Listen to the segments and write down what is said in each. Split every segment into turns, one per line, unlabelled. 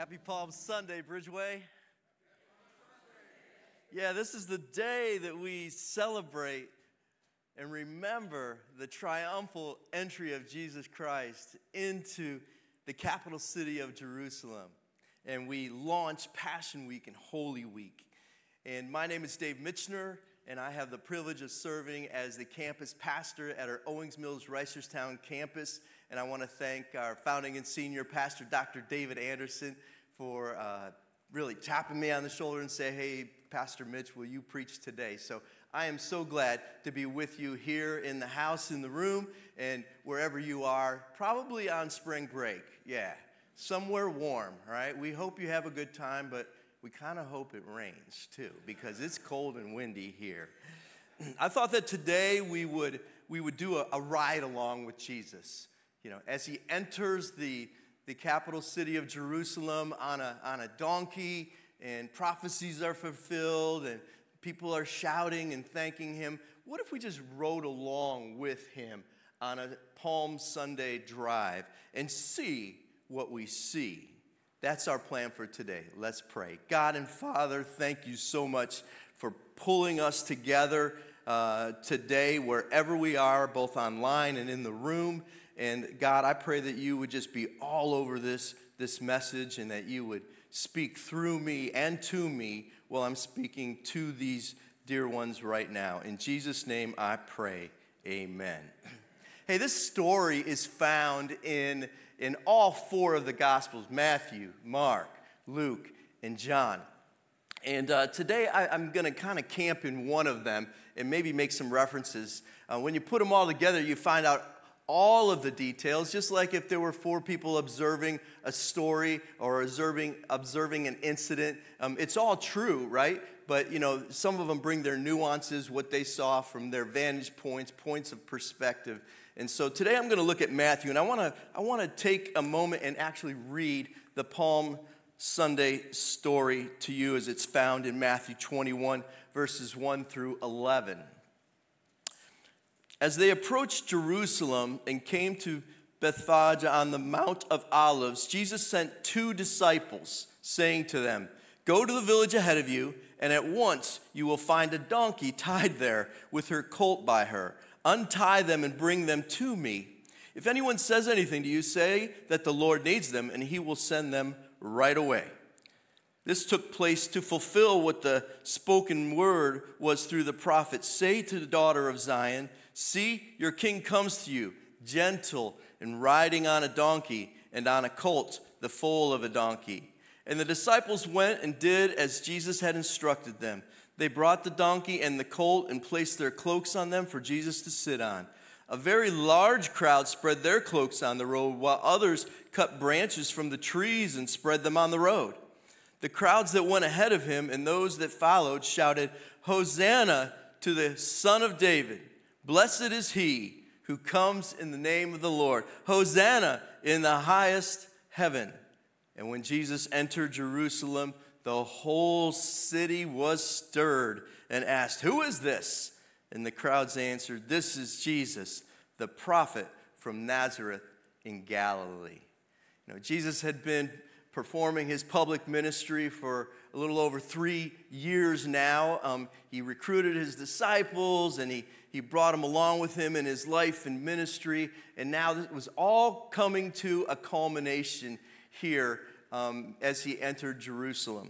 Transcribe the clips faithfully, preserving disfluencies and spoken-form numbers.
Happy Palm Sunday, Bridgeway. Yeah, this is the day that we celebrate and remember the triumphal entry of Jesus Christ into the capital city of Jerusalem. And we launch Passion Week and Holy Week. And my name is Dave Mitchner, and I have the privilege of serving as the campus pastor at our Owings Mills Reisterstown campus. And I want to thank our founding and senior pastor, Doctor David Anderson, for uh, really tapping me on the shoulder and say, hey, Pastor Mitch, will you preach today? So I am so glad to be with you here in the house, in the room, and wherever you are, probably on spring break. Yeah, somewhere warm, right? We hope you have a good time, but we kind of hope it rains too, because it's cold and windy here. I thought that today we would we would do a, a ride along with Jesus. You know, as he enters the, the capital city of Jerusalem on a, on a donkey, and prophecies are fulfilled, and people are shouting and thanking him. What if we just rode along with him on a Palm Sunday drive and see what we see? That's our plan for today. Let's pray. God and Father, thank you so much for pulling us together uh, today, wherever we are, both online and in the room. And God, I pray that you would just be all over this, this message, and that you would speak through me and to me while I'm speaking to these dear ones right now. In Jesus' name I pray, amen. Hey, this story is found in, in all four of the Gospels: Matthew, Mark, Luke, and John. And uh, today I, I'm going to kind of camp in one of them and maybe make some references. Uh, when you put them all together, you find out all of the details, just like if there were four people observing a story or observing observing an incident. Um, it's all true, right? But, you know, some of them bring their nuances, what they saw from their vantage points, points of perspective. And so today I'm going to look at Matthew, and I want to I want to take a moment and actually read the Palm Sunday story to you as it's found in Matthew twenty-one, verses one through eleven. As they approached Jerusalem and came to Bethphage on the Mount of Olives, Jesus sent two disciples, saying to them, "Go to the village ahead of you, and at once you will find a donkey tied there with her colt by her. Untie them and bring them to me. If anyone says anything to you, say that the Lord needs them, and he will send them right away." This took place to fulfill what the spoken word was through the prophet. "Say to the daughter of Zion, see, your king comes to you, gentle and riding on a donkey, and on a colt, the foal of a donkey." And the disciples went and did as Jesus had instructed them. They brought the donkey and the colt and placed their cloaks on them for Jesus to sit on. A very large crowd spread their cloaks on the road, while others cut branches from the trees and spread them on the road. The crowds that went ahead of him and those that followed shouted, "Hosanna to the Son of David. Blessed is he who comes in the name of the Lord. Hosanna in the highest heaven." And when Jesus entered Jerusalem, the whole city was stirred and asked, "Who is this?" And the crowds answered, "This is Jesus, the prophet from Nazareth in Galilee." You know, Jesus had been performing his public ministry for a little over three years now. Um, he recruited his disciples, and he, he brought them along with him in his life and ministry. And now it was all coming to a culmination here um, as he entered Jerusalem.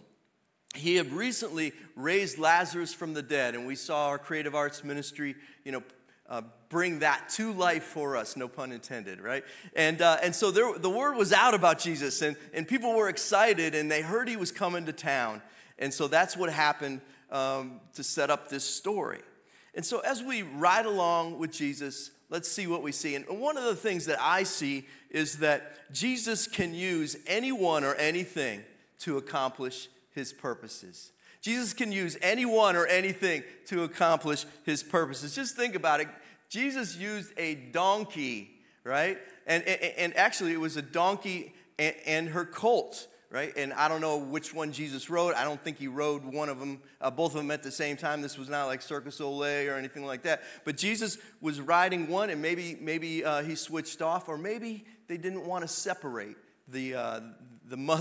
He had recently raised Lazarus from the dead, and we saw our creative arts ministry, you know, Uh, bring that to life for us, no pun intended, right? And uh, and so there, the word was out about Jesus, and, and people were excited, and they heard he was coming to town. And so that's what happened um, to set up this story. And so as we ride along with Jesus, let's see what we see. And one of the things that I see is that Jesus can use anyone or anything to accomplish his purposes. Jesus can use anyone or anything to accomplish his purposes. Just think about it. Jesus used a donkey, right? And, and, and actually, it was a donkey and, and her colt, right? And I don't know which one Jesus rode. I don't think he rode one of them, uh, both of them at the same time. This was not like Circus Olay or anything like that. But Jesus was riding one, and maybe maybe uh, he switched off, or maybe they didn't want to separate the uh, the mother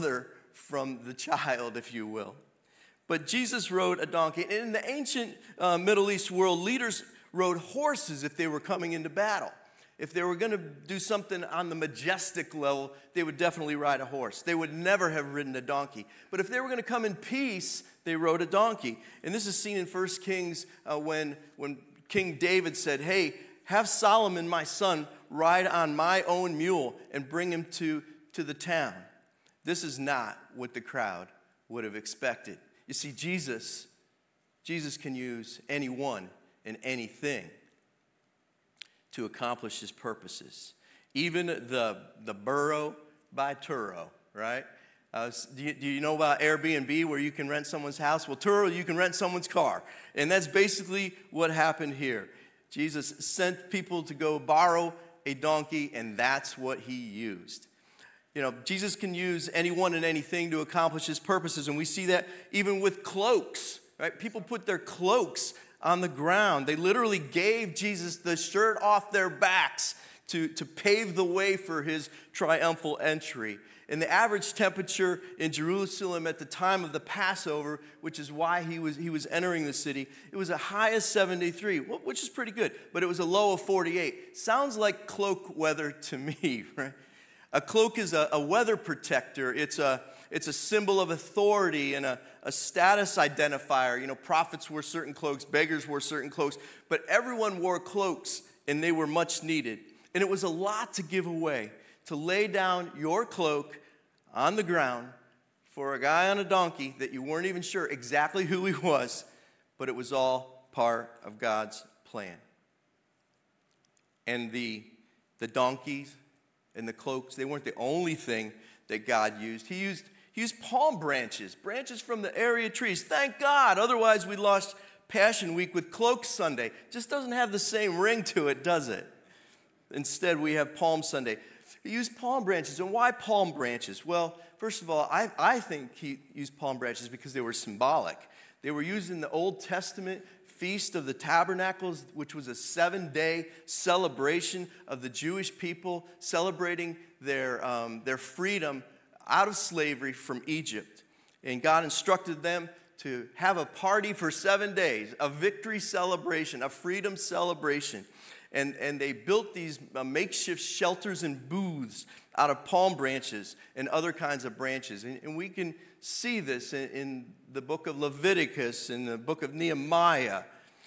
from the child, if you will. But Jesus rode a donkey. And in the ancient uh, Middle East world, leaders rode horses if they were coming into battle. If they were going to do something on the majestic level, they would definitely ride a horse. They would never have ridden a donkey. But if they were going to come in peace, they rode a donkey. And this is seen in First Kings uh, when, when King David said, hey, have Solomon, my son, ride on my own mule and bring him to, to the town. This is not what the crowd would have expected. You see, Jesus, Jesus can use anyone and anything to accomplish his purposes. Even the, the burro by Turo, right? Uh, do, you, do you know about Airbnb where you can rent someone's house? Well, Turo, you can rent someone's car. And that's basically what happened here. Jesus sent people to go borrow a donkey, and that's what he used. You know, Jesus can use anyone and anything to accomplish his purposes, and we see that even with cloaks, right? People put their cloaks on the ground. They literally gave Jesus the shirt off their backs to, to pave the way for his triumphal entry. And the average temperature in Jerusalem at the time of the Passover, which is why he was, he was entering the city, it was a high of seventy-three, which is pretty good, but it was a low of forty-eight. Sounds like cloak weather to me, right? A cloak is a, a weather protector. It's a, it's a symbol of authority and a, a status identifier. You know, prophets wore certain cloaks, beggars wore certain cloaks, but everyone wore cloaks, and they were much needed. And it was a lot to give away, to lay down your cloak on the ground for a guy on a donkey that you weren't even sure exactly who he was, but it was all part of God's plan. And the, the donkeys and the cloaks, they weren't the only thing that God used. He used, he used palm branches, branches from the area trees. Thank God, otherwise we lost Passion Week with Cloak Sunday. Just doesn't have the same ring to it, does it? Instead, we have Palm Sunday. He used palm branches. And why palm branches? Well, first of all, I, I think he used palm branches because they were symbolic. They were used in the Old Testament Feast of the Tabernacles, which was a seven-day celebration of the Jewish people celebrating their, um, their freedom out of slavery from Egypt. And God instructed them to have a party for seven days, a victory celebration, a freedom celebration. And, and they built these uh, makeshift shelters and booths out of palm branches and other kinds of branches. And, and we can see this in, in the book of Leviticus, in the book of Nehemiah.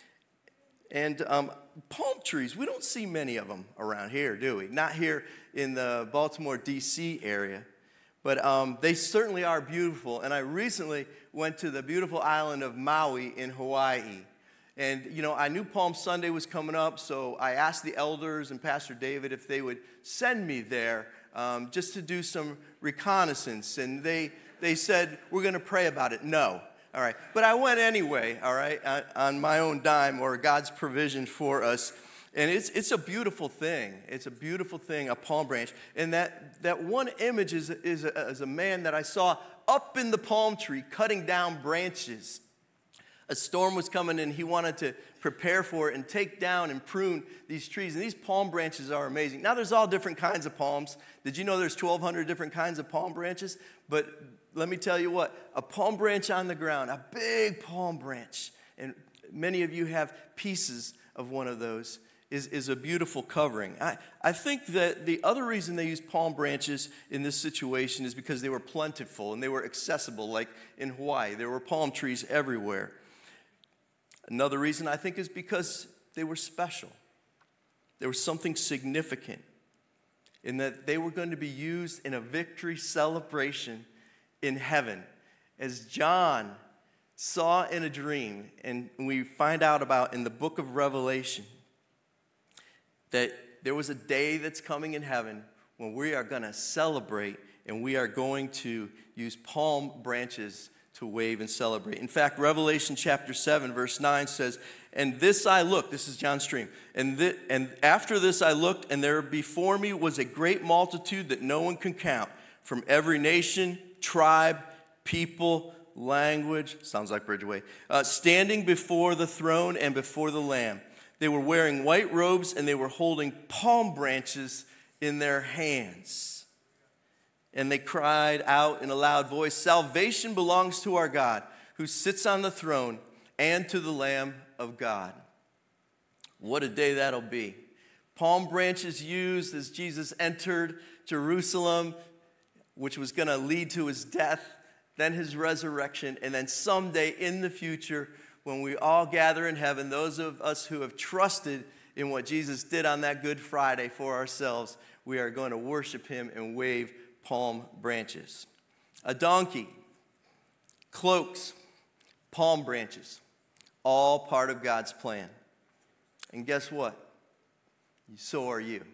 And um, palm trees, we don't see many of them around here, do we? Not here in the Baltimore, D C area. But um, they certainly are beautiful. And I recently went to the beautiful island of Maui in Hawaii. And, you know, I knew Palm Sunday was coming up, so I asked the elders and Pastor David if they would send me there um, just to do some reconnaissance. And they they said, we're going to pray about it. No. All right. But I went anyway, all right, on, on my own dime or God's provision for us. And it's it's a beautiful thing. It's a beautiful thing, a palm branch. And that, that one image is, is, a, is a man that I saw up in the palm tree cutting down branches. A storm was coming and he wanted to prepare for it and take down and prune these trees. And these palm branches are amazing. Now there's all different kinds of palms. Did you know there's twelve hundred different kinds of palm branches? But let me tell you what, a palm branch on the ground, a big palm branch, and many of you have pieces of one of those, is, is a beautiful covering. I, I think that the other reason they used palm branches in this situation is because they were plentiful and they were accessible, like in Hawaii. There were palm trees everywhere. Another reason, I think, is because they were special. There was something significant in that they were going to be used in a victory celebration in heaven. As John saw in a dream, and we find out about in the book of Revelation, that there was a day that's coming in heaven when we are going to celebrate and we are going to use palm branches to wave and celebrate. In fact, Revelation chapter seven, verse nine says, and this I looked, this is John's dream, and, th- and after this I looked, and there before me was a great multitude that no one can count, from every nation, tribe, people, language, sounds like Bridgeway, uh, standing before the throne and before the Lamb. They were wearing white robes, and they were holding palm branches in their hands. And they cried out in a loud voice, "Salvation belongs to our God, who sits on the throne, and to the Lamb of God." What a day that'll be. Palm branches used as Jesus entered Jerusalem, which was going to lead to his death, then his resurrection, and then someday in the future, when we all gather in heaven, those of us who have trusted in what Jesus did on that Good Friday for ourselves, we are going to worship him and wave palm branches. A donkey, cloaks, palm branches, all part of God's plan. And guess what? So are you.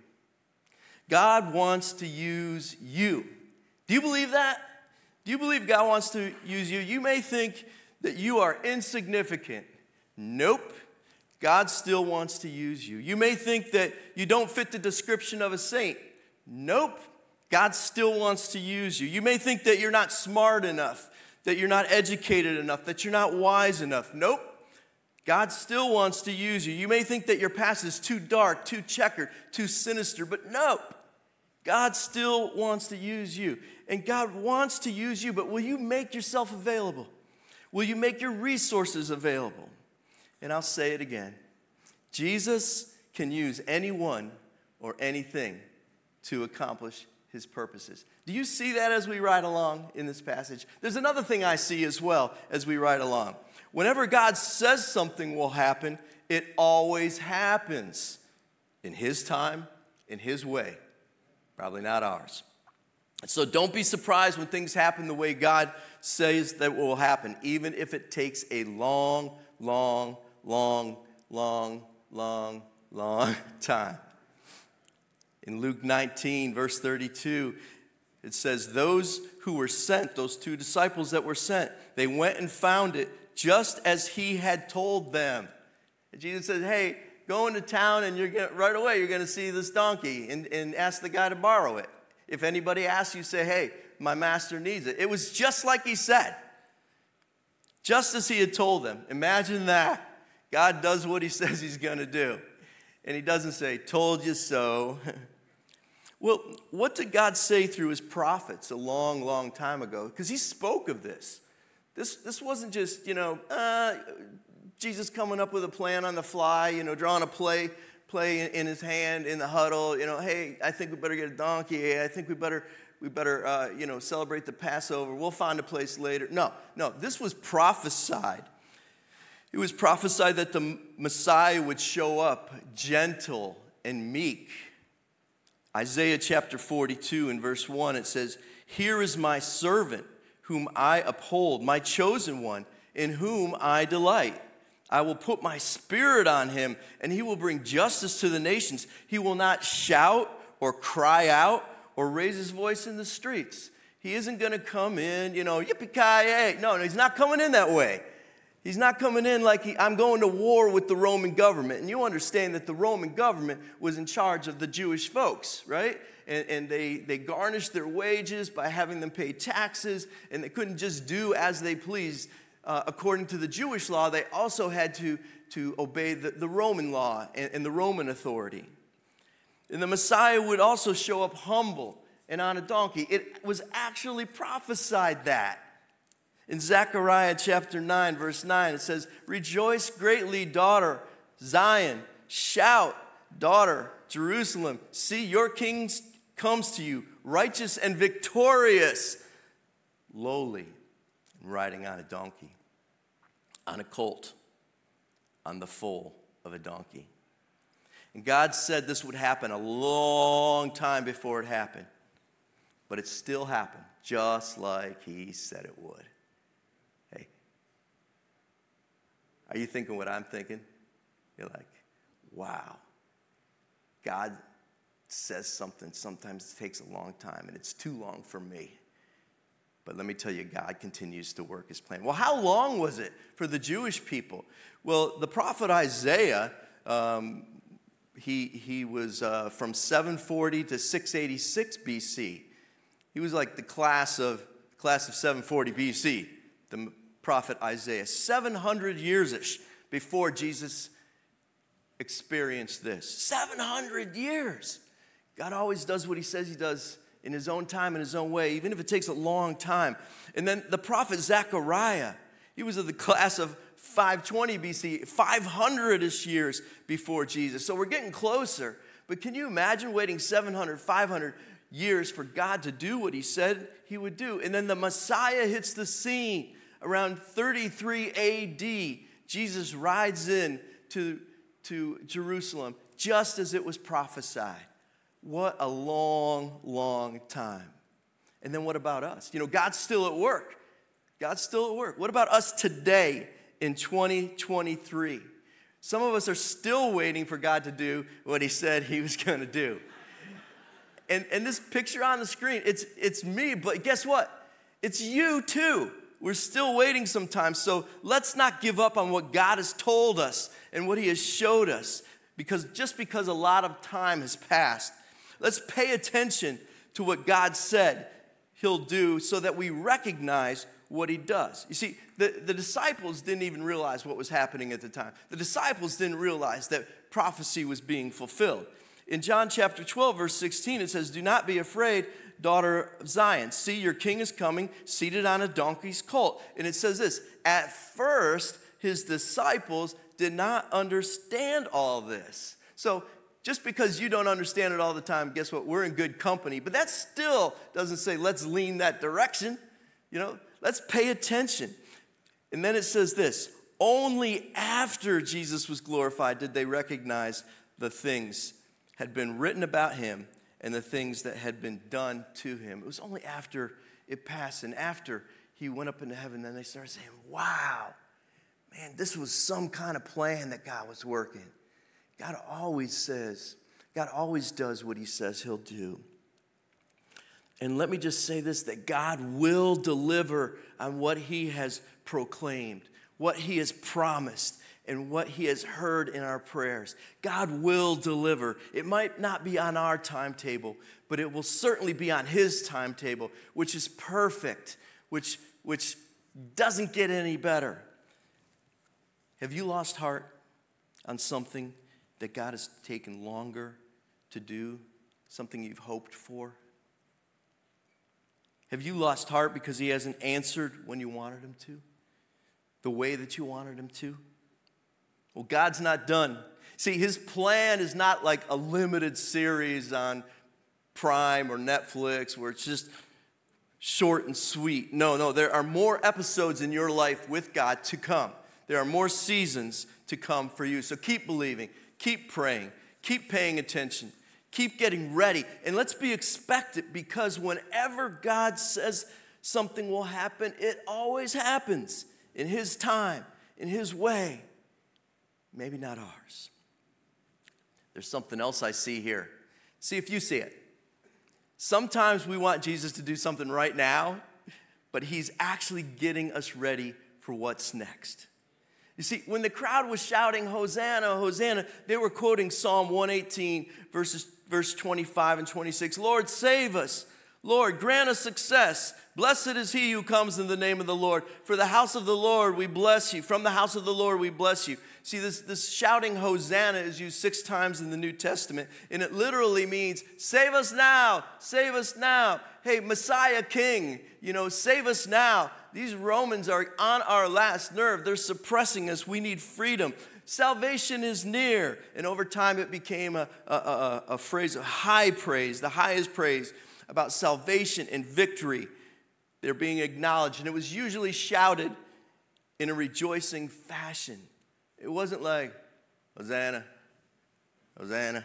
God wants to use you. Do you believe that? Do you believe God wants to use you? You may think that you are insignificant. Nope. God still wants to use you. You may think that you don't fit the description of a saint. Nope. God still wants to use you. You may think that you're not smart enough, that you're not educated enough, that you're not wise enough. Nope. God still wants to use you. You may think that your past is too dark, too checkered, too sinister, but no. God still wants to use you. And God wants to use you, but will you make yourself available? Will you make your resources available? And I'll say it again. Jesus can use anyone or anything to accomplish his purposes. Do you see that as we ride along in this passage? There's another thing I see as well as we ride along. Whenever God says something will happen, it always happens in his time, in his way, probably not ours. So don't be surprised when things happen the way God says that will happen, even if it takes a long, long, long, long, long, long time. In Luke nineteen, verse thirty-two, it says, those who were sent, those two disciples that were sent, they went and found it just as he had told them. And Jesus said, hey, go into town and you're gonna, right away you're going to see this donkey and, and ask the guy to borrow it. If anybody asks you, say, hey, my master needs it. It was just like he said. Just as he had told them. Imagine that. God does what he says he's going to do. And he doesn't say, told you so. Well, what did God say through his prophets a long, long time ago? Because he spoke of this. This, this wasn't just, you know, uh, Jesus coming up with a plan on the fly, you know, drawing a play, play in, in his hand in the huddle. You know, hey, I think we better get a donkey. Hey, I think we better, we better, uh, you know, celebrate the Passover. We'll find a place later. No, no, this was prophesied. It was prophesied that the Messiah would show up gentle and meek. Isaiah chapter forty-two and verse one, it says, here is my servant whom I uphold, my chosen one in whom I delight. I will put my spirit on him, and he will bring justice to the nations. He will not shout or cry out or raise his voice in the streets. He isn't going to come in, you know, yippee-ki-yay. No, no, he's not coming in that way. He's not coming in like he, I'm going to war with the Roman government. And you understand that the Roman government was in charge of the Jewish folks, right? And, and they, they garnished their wages by having them pay taxes, and they couldn't just do as they pleased. Uh, according to the Jewish law, they also had to, to obey the, the Roman law and, and the Roman authority. And the Messiah would also show up humble and on a donkey. It was actually prophesied that. In Zechariah chapter nine, verse nine, it says, rejoice greatly, daughter Zion. Shout, daughter Jerusalem. See, your king comes to you, righteous and victorious, lowly, and riding on a donkey, on a colt, on the foal of a donkey. And God said this would happen a long time before it happened. But it still happened, just like he said it would. Hey, are you thinking what I'm thinking? You're like, wow. God says something, sometimes it takes a long time, and it's too long for me. But let me tell you, God continues to work his plan. Well, how long was it for the Jewish people? Well, the prophet Isaiah, um, he, he was uh, from seven forty to six eighty-six B C. He was like the class of, class of seven forty B C, the prophet Isaiah. seven hundred years-ish before Jesus experienced this. seven hundred years. God always does what he says he does in his own time, in his own way, even if it takes a long time. And then the prophet Zechariah, he was of the class of five twenty B C, five hundred-ish years before Jesus. So we're getting closer. But can you imagine waiting seven hundred, five hundred years for God to do what he said he would do? And then the Messiah hits the scene around thirty-three A D. Jesus rides in to, to Jerusalem just as it was prophesied. What a long, long time. And then what about us? You know, God's still at work. God's still at work. What about us today in twenty twenty-three? Some of us are still waiting for God to do what he said he was going to do. And, and this picture on the screen, it's, it's me, but guess what? It's you too. We're still waiting sometimes, so let's not give up on what God has told us and what he has showed us, because just because a lot of time has passed, let's pay attention to what God said he'll do so that we recognize what he does. You see, the, the disciples didn't even realize what was happening at the time. The disciples didn't realize that prophecy was being fulfilled. In John chapter twelve, verse sixteen, it says, "Do not be afraid, daughter of Zion. See, your king is coming, seated on a donkey's colt." And it says this, at first, his disciples did not understand all this. So just because you don't understand it all the time, guess what? We're in good company. But that still doesn't say let's lean that direction. You know, let's pay attention. And then it says this, only after Jesus was glorified did they recognize the things had been written about him and the things that had been done to him. It was only after it passed and after he went up into heaven, then they started saying, wow, man, this was some kind of plan that God was working. God always says, God always does what he says he'll do. And let me just say this, that God will deliver on what he has proclaimed, what he has promised, and what he has heard in our prayers. God will deliver. It might not be on our timetable, but it will certainly be on his timetable, which is perfect, which, which doesn't get any better. Have you lost heart on something that God has taken longer to do, something you've hoped for? Have you lost heart because he hasn't answered when you wanted him to, the way that you wanted him to? Well, God's not done. See, his plan is not like a limited series on Prime or Netflix where it's just short and sweet. No, no, there are more episodes in your life with God to come. There are more seasons to come for you. So keep believing, keep praying, keep paying attention, keep getting ready. And let's be expectant, because whenever God says something will happen, it always happens in his time, in his way. Maybe not ours. There's something else I see here. See if you see it. Sometimes we want Jesus to do something right now, but he's actually getting us ready for what's next. You see, when the crowd was shouting, Hosanna, Hosanna, they were quoting Psalm one eighteen, verses, verse twenty-five and twenty-six. Lord, save us. Lord, grant us success. Blessed is he who comes in the name of the Lord. For the house of the Lord we bless you. From the house of the Lord we bless you. See, this, this shouting Hosanna is used six times in the New Testament, and it literally means, save us now, save us now. Hey, Messiah King, you know, save us now. These Romans are on our last nerve. They're suppressing us. We need freedom. Salvation is near. And over time it became a, a, a, a phrase of high praise, the highest praise about salvation and victory. They're being acknowledged, and it was usually shouted in a rejoicing fashion. It wasn't like, Hosanna, Hosanna,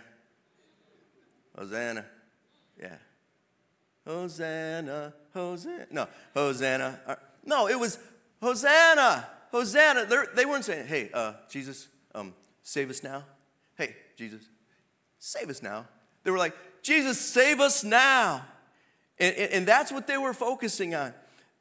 Hosanna, yeah. Hosanna, Hosanna, no, Hosanna. No, it was Hosanna, Hosanna. They're, they weren't saying, hey, uh, Jesus, um, save us now. Hey, Jesus, save us now. They were like, Jesus, save us now. And, and, and that's what they were focusing on.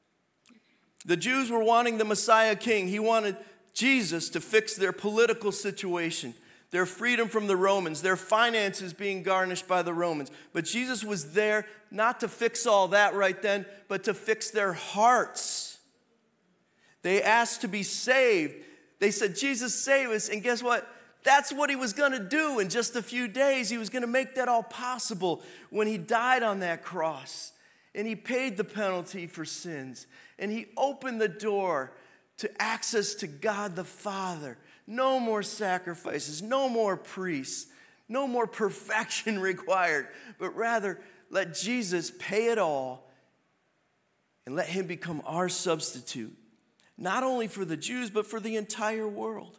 The Jews were wanting the Messiah King. He wanted Jesus to fix their political situation, their freedom from the Romans, their finances being garnished by the Romans. But Jesus was there not to fix all that right then, but to fix their hearts. They asked to be saved. They said, Jesus, save us. And guess what? That's what he was going to do in just a few days. He was going to make that all possible when he died on that cross. And he paid the penalty for sins. And he opened the door to access to God the Father. No more sacrifices, no more priests, no more perfection required, but rather let Jesus pay it all and let him become our substitute, not only for the Jews, but for the entire world.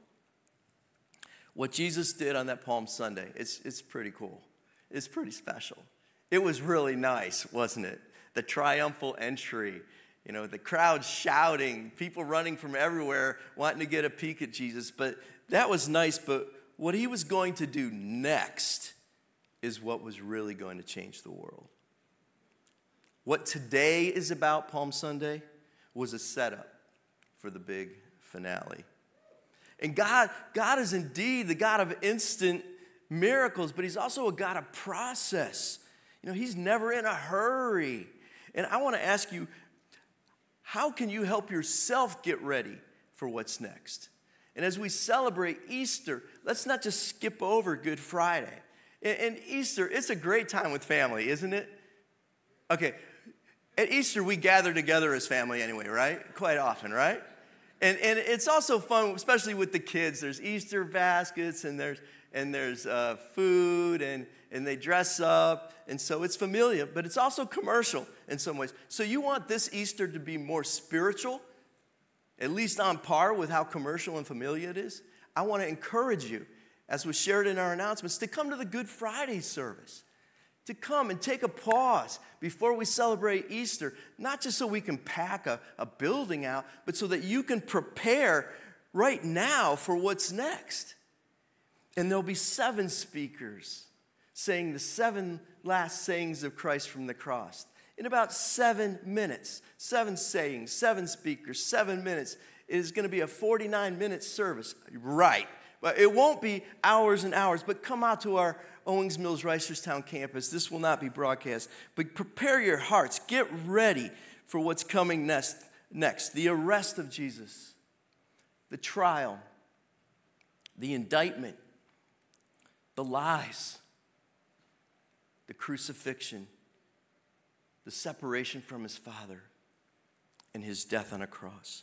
What Jesus did on that Palm Sunday, it's, it's pretty cool. It's pretty special. It was really nice, wasn't it? The triumphal entry, you know, the crowd shouting, people running from everywhere wanting to get a peek at Jesus. But that was nice, but what he was going to do next is what was really going to change the world. What today is about, Palm Sunday, was a setup for the big finale. And God, God is indeed the God of instant miracles, but he's also a God of process. You know, he's never in a hurry. And I want to ask you, how can you help yourself get ready for what's next? And as we celebrate Easter, let's not just skip over Good Friday. And Easter, it's a great time with family, isn't it? Okay, at Easter, we gather together as family anyway, right? Quite often, right? And and it's also fun, especially with the kids. There's Easter baskets, and there's and there's uh, food, and, and they dress up. And so it's familiar, but it's also commercial in some ways. So you want this Easter to be more spiritual, at least on par with how commercial and familiar it is? I want to encourage you, as was shared in our announcements, to come to the Good Friday service, to come and take a pause before we celebrate Easter, not just so we can pack a, a building out, but so that you can prepare right now for what's next. And there'll be seven speakers saying the seven last sayings of Christ from the cross. In about seven minutes, seven sayings, seven speakers, seven minutes. It is going to be a forty-nine minute service. Right. But it won't be hours and hours, but come out to our Owings Mills Reisterstown campus. This will not be broadcast. But prepare your hearts. Get ready for what's coming next. Next, the arrest of Jesus, the trial, the indictment, the lies, the crucifixion, the separation from his Father, and his death on a cross.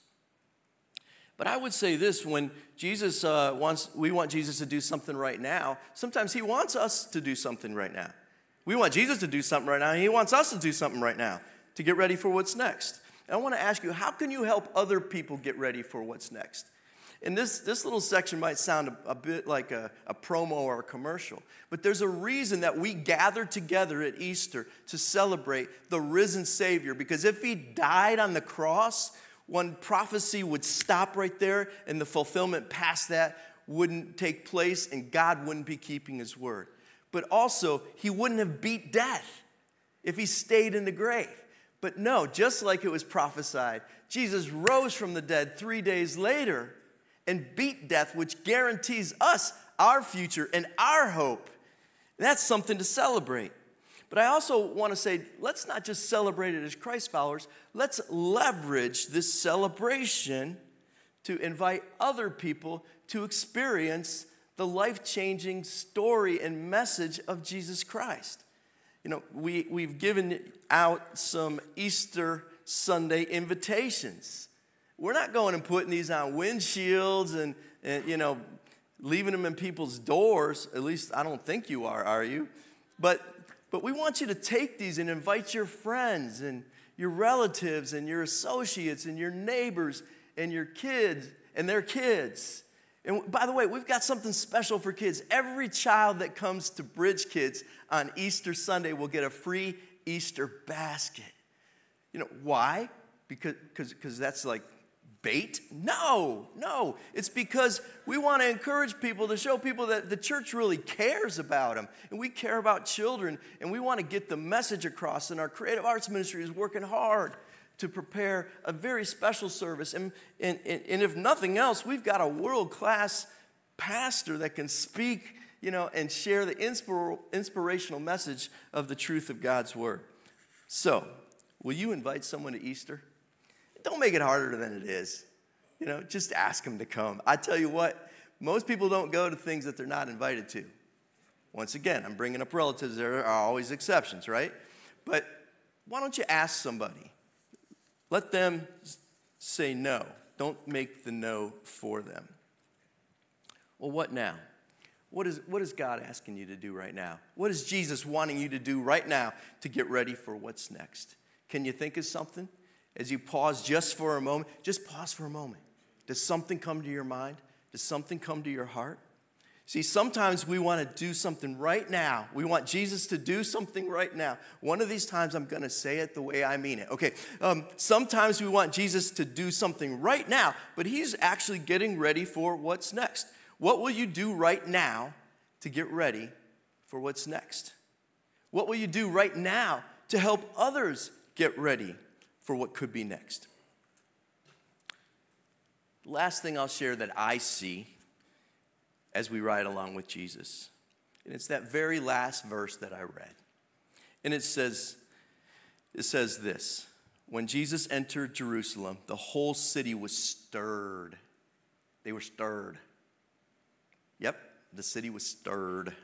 But I would say this, when Jesus uh, wants, we want Jesus to do something right now, sometimes he wants us to do something right now. We want Jesus to do something right now, and he wants us to do something right now to get ready for what's next. And I want to ask you, how can you help other people get ready for what's next? And this, this little section might sound a, a bit like a, a promo or a commercial, but there's a reason that we gather together at Easter to celebrate the risen Savior, because if he died on the cross, one prophecy would stop right there, and the fulfillment past that wouldn't take place, and God wouldn't be keeping his word. But also, he wouldn't have beat death if he stayed in the grave. But no, just like it was prophesied, Jesus rose from the dead three days later and beat death, which guarantees us our future and our hope. And that's something to celebrate. But I also want to say, let's not just celebrate it as Christ followers. Let's leverage this celebration to invite other people to experience the life-changing story and message of Jesus Christ. You know, we, we've given out some Easter Sunday invitations. We're not going and putting these on windshields and, and, you know, leaving them in people's doors. At least I don't think you are, are you? But But we want you to take these and invite your friends and your relatives and your associates and your neighbors and your kids and their kids. And by the way, we've got something special for kids. Every child that comes to Bridge Kids on Easter Sunday will get a free Easter basket. You know, why? Because because that's like bait? No, no. It's because we want to encourage people to show people that the church really cares about them. And we care about children. And we want to get the message across. And our creative arts ministry is working hard to prepare a very special service. And, and, and if nothing else, we've got a world-class pastor that can speak, you know, and share the inspir- inspirational message of the truth of God's word. So, will you invite someone to Easter? Don't make it harder than it is. You know, just ask them to come. I tell you what, most people don't go to things that they're not invited to. Once again, I'm bringing up relatives. There are always exceptions, right? But why don't you ask somebody? Let them say no. Don't make the no for them. Well, what now? What is, what is God asking you to do right now? What is Jesus wanting you to do right now to get ready for what's next? Can you think of something? As you pause just for a moment, just pause for a moment. Does something come to your mind? Does something come to your heart? See, sometimes we want to do something right now. We want Jesus to do something right now. One of these times I'm going to say it the way I mean it. Okay, um, sometimes we want Jesus to do something right now, but he's actually getting ready for what's next. What will you do right now to get ready for what's next? What will you do right now to help others get ready for what could be next? Last thing I'll share that I see as we ride along with Jesus, and it's that very last verse that I read. And it says, it says this: when Jesus entered Jerusalem, the whole city was stirred. They were stirred. Yep, the city was stirred.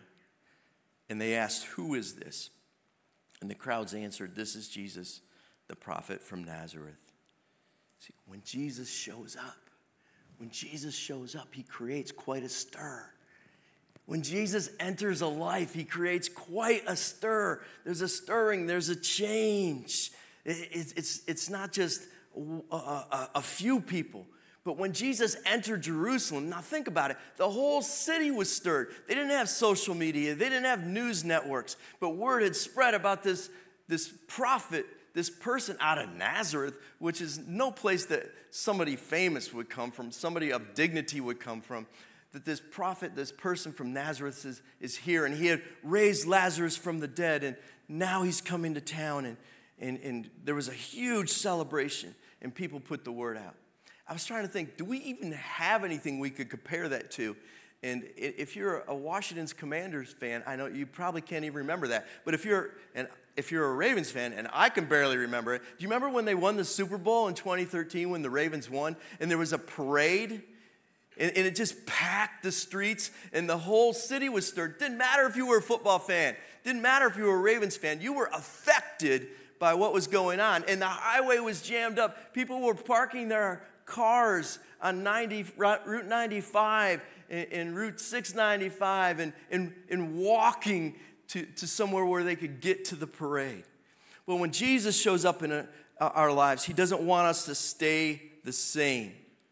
And they asked, "Who is this?" And the crowds answered, "This is Jesus, the prophet from Nazareth." See, when Jesus shows up, when Jesus shows up, he creates quite a stir. When Jesus enters a life, he creates quite a stir. There's a stirring, there's a change. It's, it's, it's not just a, a, a few people. But when Jesus entered Jerusalem, now think about it, the whole city was stirred. They didn't have social media, they didn't have news networks, but word had spread about this, this prophet, this person out of Nazareth, which is no place that somebody famous would come from, somebody of dignity would come from, that this prophet, this person from Nazareth is, is here, and he had raised Lazarus from the dead, and now he's coming to town, and, and, and there was a huge celebration, and people put the word out. I was trying to think, do we even have anything we could compare that to? And if you're a Washington's Commanders fan, I know you probably can't even remember that. But if you're and if you're a Ravens fan, and I can barely remember it, do you remember when they won the Super Bowl in twenty thirteen when the Ravens won? And there was a parade, and, and it just packed the streets, and the whole city was stirred. Didn't matter if you were a football fan. Didn't matter if you were a Ravens fan. You were affected by what was going on. And the highway was jammed up. People were parking their cars on ninety, Route ninety-five and, and Route six ninety-five and, and, and walking to, to somewhere where they could get to the parade. Well, when Jesus shows up in a, our lives, he doesn't want us to stay the same.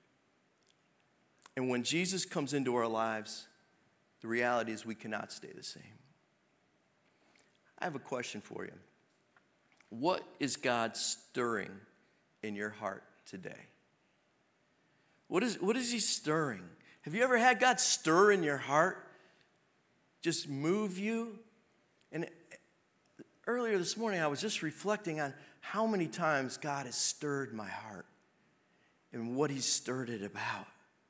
And when Jesus comes into our lives, the reality is we cannot stay the same. I have a question for you. What is God stirring in your heart today? What is, what is he stirring? Have you ever had God stir in your heart? Just move you? And earlier this morning, I was just reflecting on how many times God has stirred my heart and what he's stirred it about.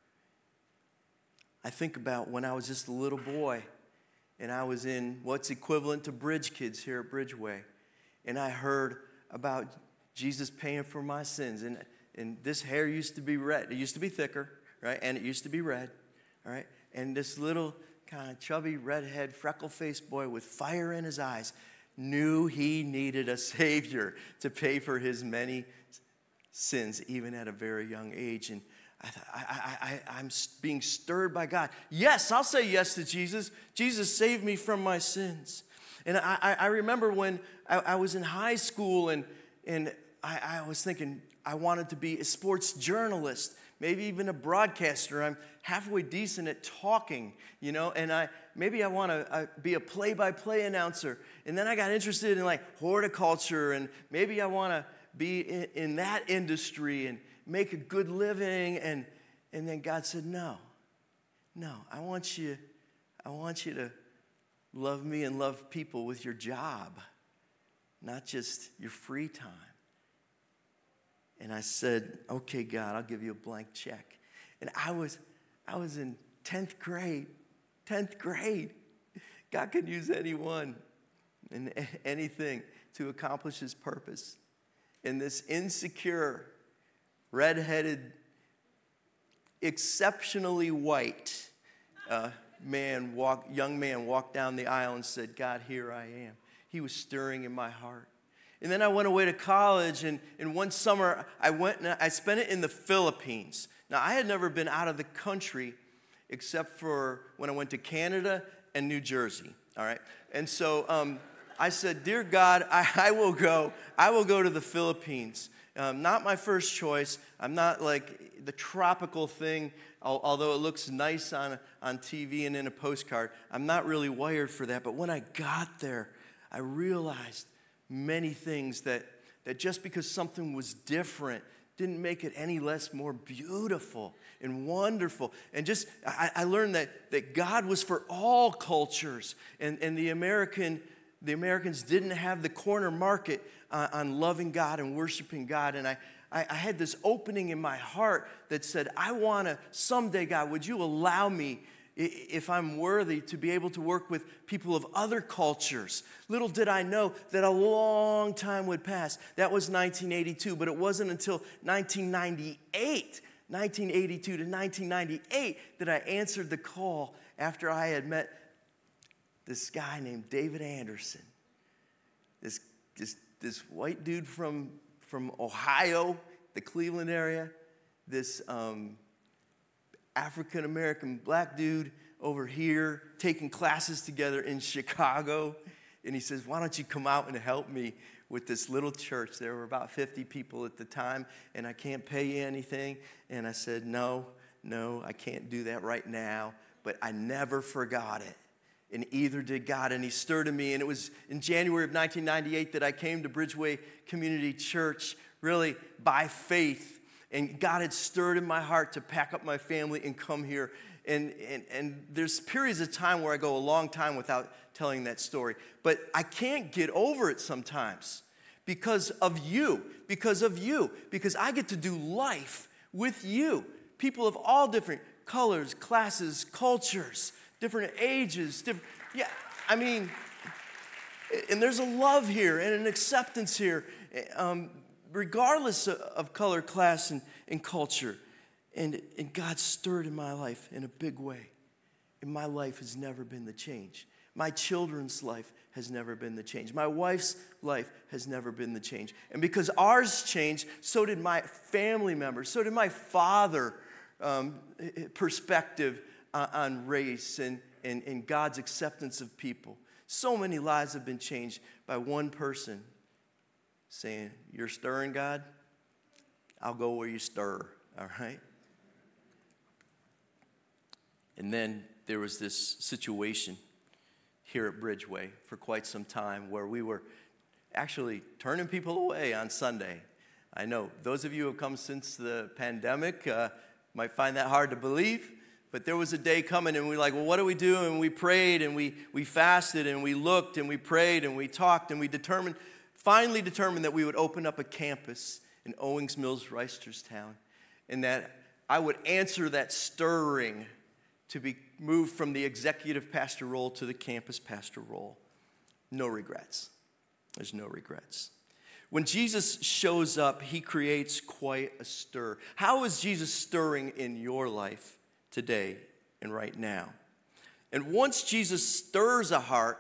I think about when I was just a little boy and I was in what's equivalent to Bridge Kids here at Bridgeway. And I heard about Jesus paying for my sins. And And this hair used to be red. It used to be thicker, right? And it used to be red, all right? And this little kind of chubby, redhead, freckle-faced boy with fire in his eyes knew he needed a Savior to pay for his many sins, even at a very young age. And I, I, I, I, I'm being stirred by God. Yes, I'll say yes to Jesus. Jesus saved me from my sins. And I, I remember when I, I was in high school and, and I, I was thinking, I wanted to be a sports journalist, maybe even a broadcaster. I'm halfway decent at talking, you know, and I maybe I want to uh, be a play-by-play announcer. And then I got interested in like horticulture, and maybe I want to be in, in that industry and make a good living. And and then God said, no, no, I want you, I want you to love me and love people with your job, not just your free time. And I said, okay, God, I'll give you a blank check. And I was, I was in tenth grade, tenth grade. God can use anyone and anything to accomplish his purpose. And this insecure, redheaded, exceptionally white uh, man walk, young man walked down the aisle and said, God, here I am. He was stirring in my heart. And then I went away to college, and, and one summer I went and I spent it in the Philippines. Now, I had never been out of the country except for when I went to Canada and New Jersey, all right? And so um, I said, dear God, I, I will go. I will go to the Philippines. Um, not my first choice. I'm not like the tropical thing, although it looks nice on, on T V and in a postcard. I'm not really wired for that. But when I got there, I realized many things that, that just because something was different didn't make it any less more beautiful and wonderful. And just, I, I learned that, that God was for all cultures. And, and the American, the Americans didn't have the corner market uh, on loving God and worshiping God. And I, I, I had this opening in my heart that said, I want to, someday, God, would you allow me, if I'm worthy, to be able to work with people of other cultures. Little did I know that a long time would pass. That was nineteen eighty-two, but it wasn't until nineteen ninety-eight, nineteen eighty-two to nineteen ninety-eight, that I answered the call after I had met this guy named David Anderson. This, this, this white dude from, from Ohio, the Cleveland area, this um, African-American black dude over here taking classes together in Chicago. And he says, why don't you come out and help me with this little church? There were about fifty people at the time, and I can't pay you anything. And I said, no, no, I can't do that right now. But I never forgot it. And either did God. And he stirred in me. And it was in January of nineteen ninety-eight that I came to Bridgeway Community Church, really by faith. And God had stirred in my heart to pack up my family and come here. And, and, and there's periods of time where I go a long time without telling that story. But I can't get over it sometimes because of you, because of you, because I get to do life with you. People of all different colors, classes, cultures, different ages. Different, yeah, I mean, and there's a love here and an acceptance here. Um, regardless of color, class, and, and culture. And, and God stirred in my life in a big way. And my life has never been the change. My children's life has never been the change. My wife's life has never been the change. And because ours changed, so did my family members. So did my father um, perspective on, on race and, and, and God's acceptance of people. So many lives have been changed by one person saying, you're stirring, God? I'll go where you stir, all right? And then there was this situation here at Bridgeway for quite some time where we were actually turning people away on Sunday. I know those of you who have come since the pandemic uh, might find that hard to believe, but there was a day coming and we were like, well, what do we do? And we prayed and we, we fasted and we looked and we prayed and we talked and we determined finally determined that we would open up a campus in Owings Mills, Reisterstown, and that I would answer that stirring to be moved from the executive pastor role to the campus pastor role. No regrets. There's no regrets. When Jesus shows up, he creates quite a stir. How is Jesus stirring in your life today and right now? And once Jesus stirs a heart,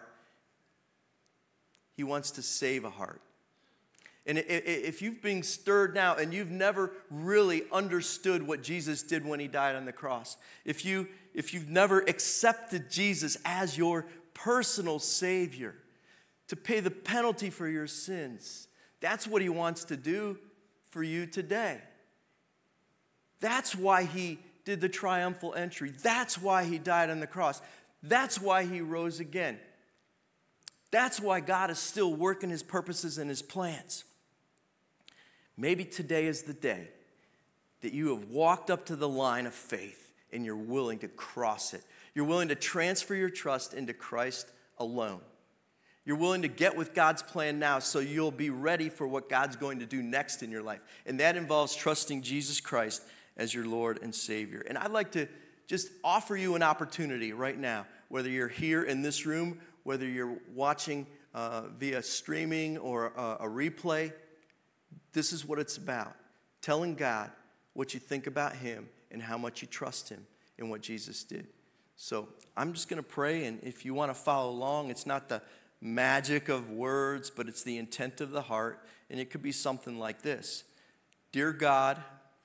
he wants to save a heart. And if you've been stirred now and you've never really understood what Jesus did when he died on the cross, if, you, if you've never accepted Jesus as your personal Savior to pay the penalty for your sins, that's what he wants to do for you today. That's why he did the triumphal entry. That's why he died on the cross. That's why he rose again. That's why God is still working his purposes and his plans. Maybe today is the day that you have walked up to the line of faith and you're willing to cross it. You're willing to transfer your trust into Christ alone. You're willing to get with God's plan now so you'll be ready for what God's going to do next in your life. And that involves trusting Jesus Christ as your Lord and Savior. And I'd like to just offer you an opportunity right now, whether you're here in this room, whether you're watching uh, via streaming or uh, a replay. This is what it's about. Telling God what you think about him and how much you trust him and what Jesus did. So I'm just going to pray, and if you want to follow along, it's not the magic of words, but it's the intent of the heart, and it could be something like this. Dear God,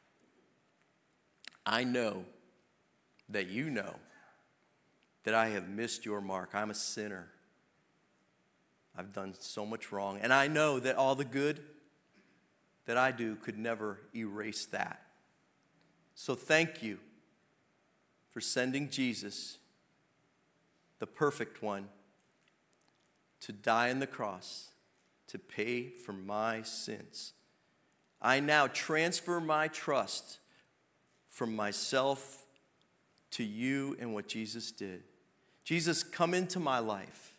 I know that you know that I have missed your mark. I'm a sinner. I've done so much wrong, and I know that all the good that I do could never erase that. So thank you for sending Jesus, the perfect one, to die on the cross to pay for my sins. I now transfer my trust from myself to you and what Jesus did. Jesus, come into my life.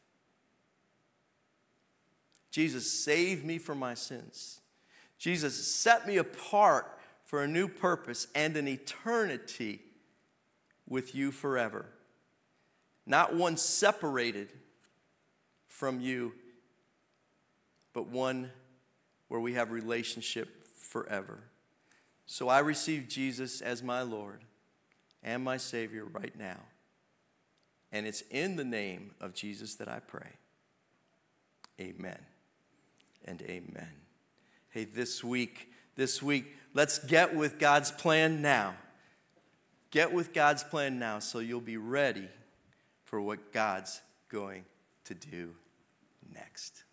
Jesus, save me from my sins. Jesus, set me apart for a new purpose and an eternity with you forever. Not one separated from you, but one where we have relationship forever. So I receive Jesus as my Lord and my Savior right now. And it's in the name of Jesus that I pray. Amen and amen. Hey, this week, this week, let's get with God's plan now. Get with God's plan now so you'll be ready for what God's going to do next.